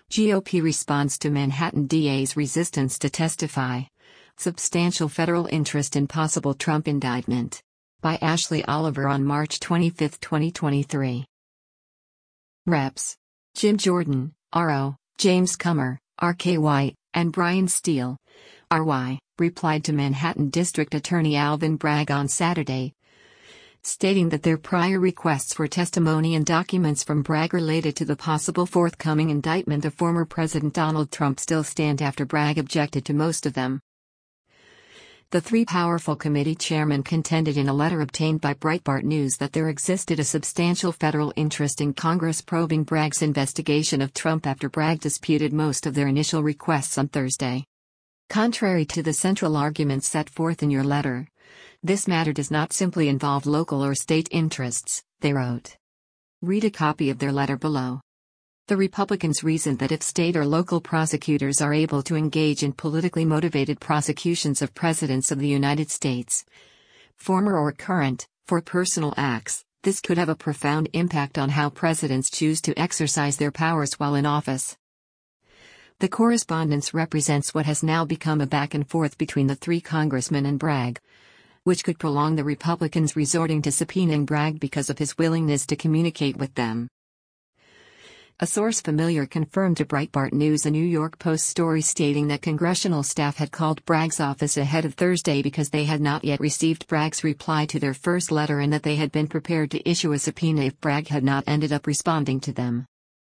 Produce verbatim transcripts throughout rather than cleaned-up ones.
G O P responds to Manhattan D A's resistance to testify. Substantial federal interest in possible Trump indictment. By Ashley Oliver on March twenty-fifth, twenty twenty-three. Reps. Jim Jordan, R O, James Comer, R K Y, and Brian Steele, R Y, replied to Manhattan District Attorney Alvin Bragg on Saturday, stating that their prior requests for testimony and documents from Bragg related to the possible forthcoming indictment of former President Donald Trump still stand after Bragg objected to most of them. The three powerful committee chairmen contended in a letter obtained by Breitbart News that there existed a substantial federal interest in Congress probing Bragg's investigation of Trump after Bragg disputed most of their initial requests on Thursday. Contrary to the central arguments set forth in your letter, this matter does not simply involve local or state interests, they wrote. Read a copy of their letter below. The Republicans reasoned that if state or local prosecutors are able to engage in politically motivated prosecutions of presidents of the United States, former or current, for personal acts, this could have a profound impact on how presidents choose to exercise their powers while in office. The correspondence represents what has now become a back and forth between the three congressmen and Bragg, which could prolong the Republicans resorting to subpoenaing Bragg because of his willingness to communicate with them. A source familiar confirmed to Breitbart News a New York Post story stating that congressional staff had called Bragg's office ahead of Thursday because they had not yet received Bragg's reply to their first letter and that they had been prepared to issue a subpoena if Bragg had not ended up responding to them.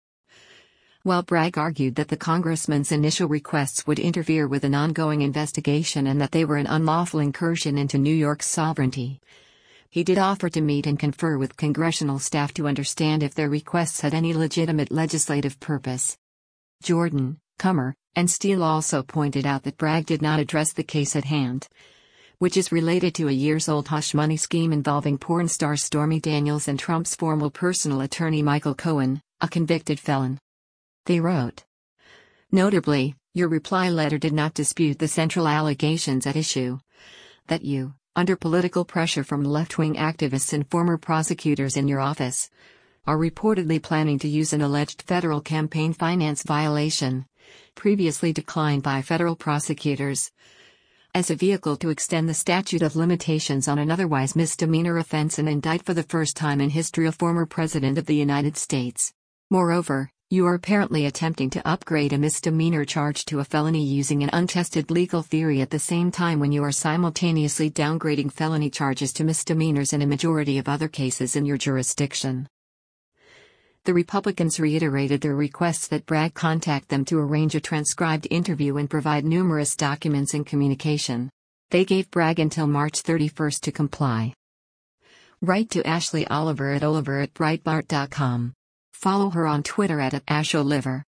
While Bragg argued that the congressman's initial requests would interfere with an ongoing investigation and that they were an unlawful incursion into New York's sovereignty, he did offer to meet and confer with congressional staff to understand if their requests had any legitimate legislative purpose. Jordan, Comer, and Steele also pointed out that Bragg did not address the case at hand, which is related to a years-old hush money scheme involving porn star Stormy Daniels and Trump's former personal attorney Michael Cohen, a convicted felon. They wrote. Notably, your reply letter did not dispute the central allegations at issue. That you, under political pressure from left-wing activists and former prosecutors in your office, are reportedly planning to use an alleged federal campaign finance violation, previously declined by federal prosecutors, as a vehicle to extend the statute of limitations on an otherwise misdemeanor offense and indict for the first time in history a former president of the United States. Moreover, you are apparently attempting to upgrade a misdemeanor charge to a felony using an untested legal theory at the same time when you are simultaneously downgrading felony charges to misdemeanors in a majority of other cases in your jurisdiction. The Republicans reiterated their requests that Bragg contact them to arrange a transcribed interview and provide numerous documents and communication. They gave Bragg until March thirty-first to comply. Write to Ashley Oliver at oliver at breitbart dot com. Follow her on Twitter at, at asholiver.